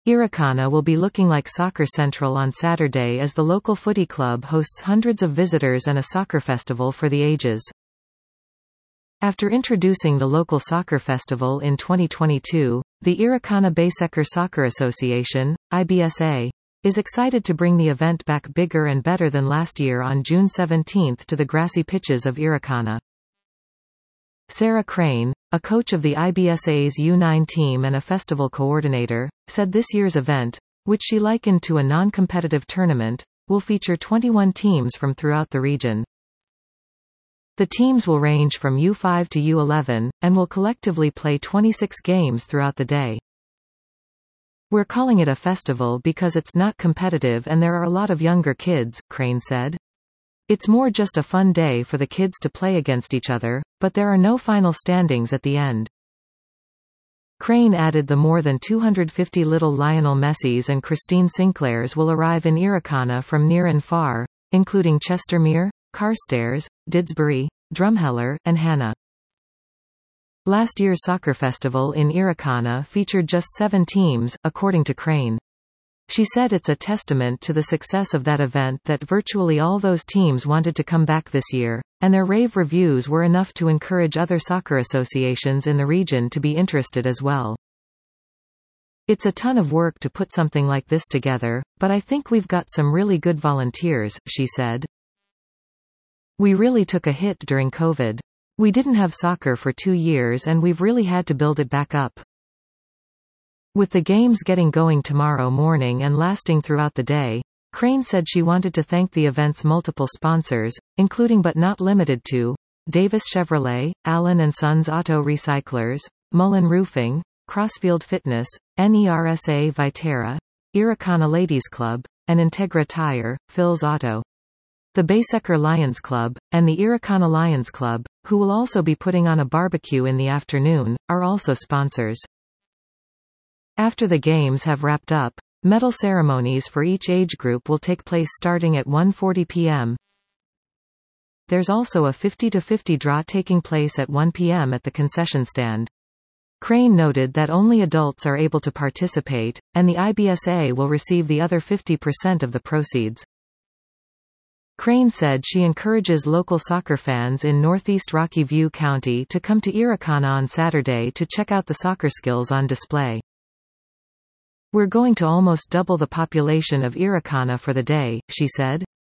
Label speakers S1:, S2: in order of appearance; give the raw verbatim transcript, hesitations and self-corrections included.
S1: Irikana will be looking like Soccer Central on Saturday as the local footy club hosts hundreds of visitors and a soccer festival for the ages. After introducing the local soccer festival in twenty twenty-two, the Irikana Baysekar Soccer Association, I B S A, is excited to bring the event back bigger and better than last year on June seventeenth to the grassy pitches of Irikana. Sarah Crane, a coach of the I B S A's U nine team and a festival coordinator, said this year's event, which she likened to a non-competitive tournament, will feature twenty-one teams from throughout the region. The teams will range from U five to U eleven, and will collectively play twenty-six games throughout the day. "We're calling it a festival because it's not competitive and there are a lot of younger kids," Crane said. "It's more just a fun day for the kids to play against each other, but there are no final standings at the end." Crane added the more than two hundred fifty little Lionel Messis and Christine Sinclairs will arrive in Irikana from near and far, including Chestermere, Carstairs, Didsbury, Drumheller, and Hannah. Last year's soccer festival in Irikana featured just seven teams, according to Crane. She said it's a testament to the success of that event that virtually all those teams wanted to come back this year, and their rave reviews were enough to encourage other soccer associations in the region to be interested as well. "It's a ton of work to put something like this together, but I think we've got some really good volunteers," she said. "We really took a hit during COVID. We didn't have soccer for two years and we've really had to build it back up." With the games getting going tomorrow morning and lasting throughout the day, Crane said she wanted to thank the event's multiple sponsors, including but not limited to, Davis Chevrolet, Allen and Sons Auto Recyclers, Mullen Roofing, Crossfield Fitness, NERSA Viterra, Irikana Ladies Club, and Integra Tire, Phil's Auto. The Baysekar Lions Club, and the Irikana Lions Club, who will also be putting on a barbecue in the afternoon, are also sponsors. After the games have wrapped up, medal ceremonies for each age group will take place starting at one forty p m There's also a fifty to fifty draw taking place at one p m at the concession stand. Crane noted that only adults are able to participate, and the I B S A will receive the other fifty percent of the proceeds. Crane said she encourages local soccer fans in northeast Rocky View County to come to Irikana on Saturday to check out the soccer skills on display. "We're going to almost double the population of Irikana for the day," she said.